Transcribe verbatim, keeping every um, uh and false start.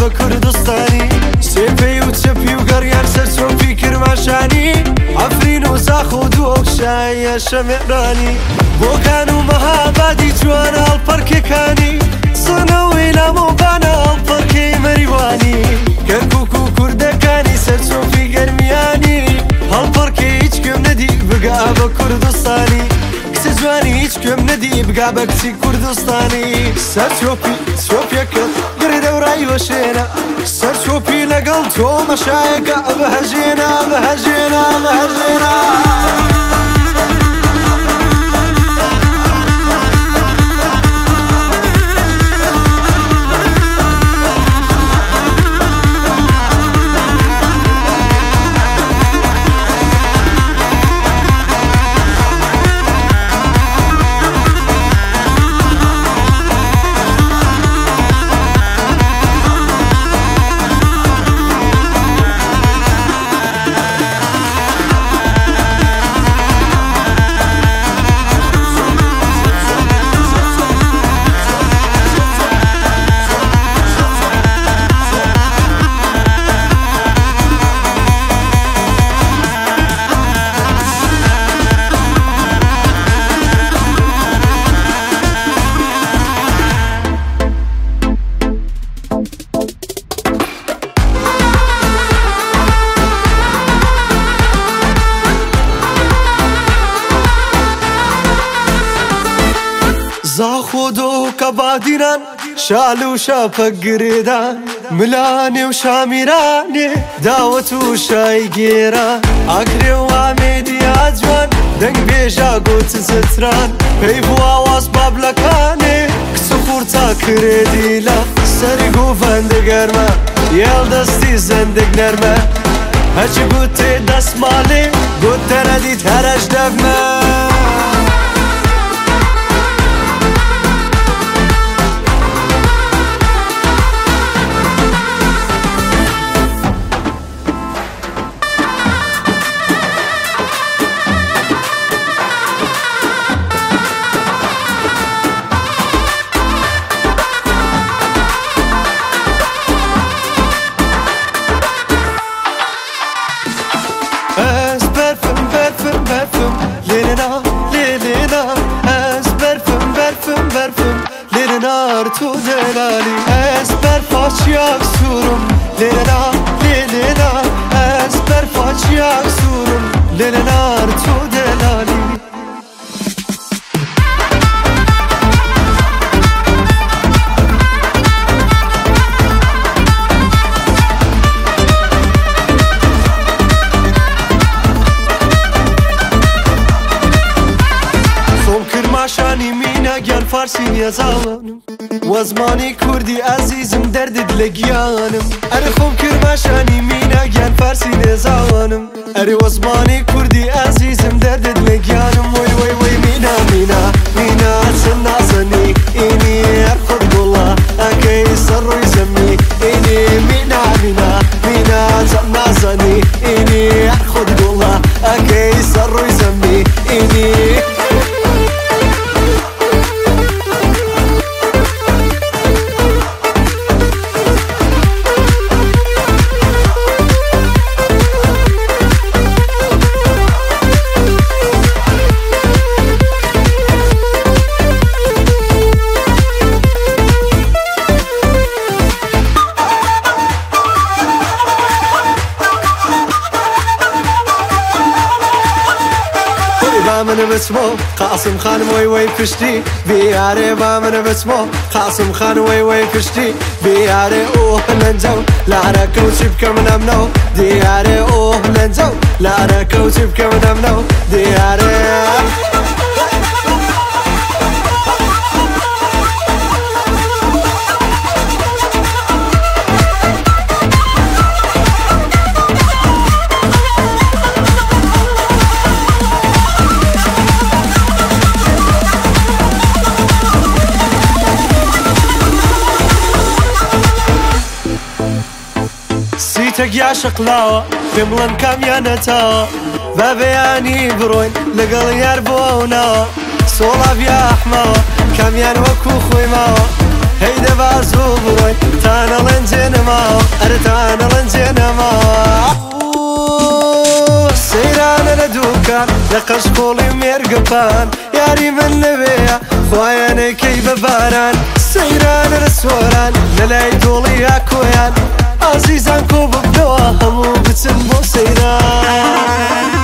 بە کوردستانی سێپەی و چەپی و گەڕیان سەر چۆپی کرماشانی ئەفرین و زاخ و دووە شایە شەمێرانی بۆکان و مەهابادی جوانە هەڵپەرکەکانی سنەوەی لامۆبانە هەڵپەرکەی مەریوانی کەرکووک و کوردەکانی سەر چۆپی گەرمیانی هەڵپەرکەی هیچ کوێم نەدی بگا بە کوردستانی کچە جوانی هیچ کوێم نەدی بگا بە کچی کوردستانی سەر چۆپی چۆپیەکەت گڕی دەورایی وەشێنە سەر چۆپی لەگەڵ تۆ مەشایەکە بەهەژێنە بەهەژێنە بەهەژێنە زاخۆ دۆ کەبادیران شال و شاپە گرێدان ملانێ و شامیرانێ داوەت و شای گێران ئاکرێ و ئامێدیا جوان دەنگ بێژا گۆت زتران پێی بواواز بابلەکانێ کچە خوورتا کرێ دیلە سەری گۆڤەندە گەرمە یێڵ دەستی زەندێک نەرمە هەچی گوتێ دەسماڵێ گوت تەنەدیت هەرەش دەبمە تو دلالی از برفاچیاک سورم لیلا لیلا از برفاچیاک سورم لیلا تو دلالی صوم کرماشانی مینا گیان فارسی نیازانم وەزمانی کوردی ئازیزم دەردت لە گیانم ئەرە خۆم کرماشانی مینا گیان فارسی نێزاوانم ئەرێ وەزمانی کوردی ئازیزم دەردت لە گیانم وەی وەی وەی مینا مینا مینا چەند نازەنی ئینی هەر خۆت گوڵە ئەکەی سەر ڕووی زەمی ئینی مینا مینا مینا چەند نازەنی ئینی هەر خۆت گوڵە ئەکەی سەر ڕووی زەمی ئینی من بسمو قاسم خان وی وی پشتی بیاره با من بسمو قاسم خان وی وی پشتی بیاره اوه لنجو لارا کوچیب کمنم نو دیاره اوه لنجو لارا کوچیب کمنم نو دیاره تەگیا شقلاوە پێم بڵێن کامیانەتەوە بە بەیانی بڕۆین لەگەڵ یار بۆ ئەو ناوە سۆڵاویا ئەحمەوە کامیان وەکو خۆی ماوە هيدا بازو بروي تانا لنجنما أرتانا لنجنما سيران لدوكان لقش قولي ميرقبان ياري من نبيا خواياني كي بباران سيران لسوران للاي دولي ياكويان عزيزان كوب بنوا همو بتنبو سيران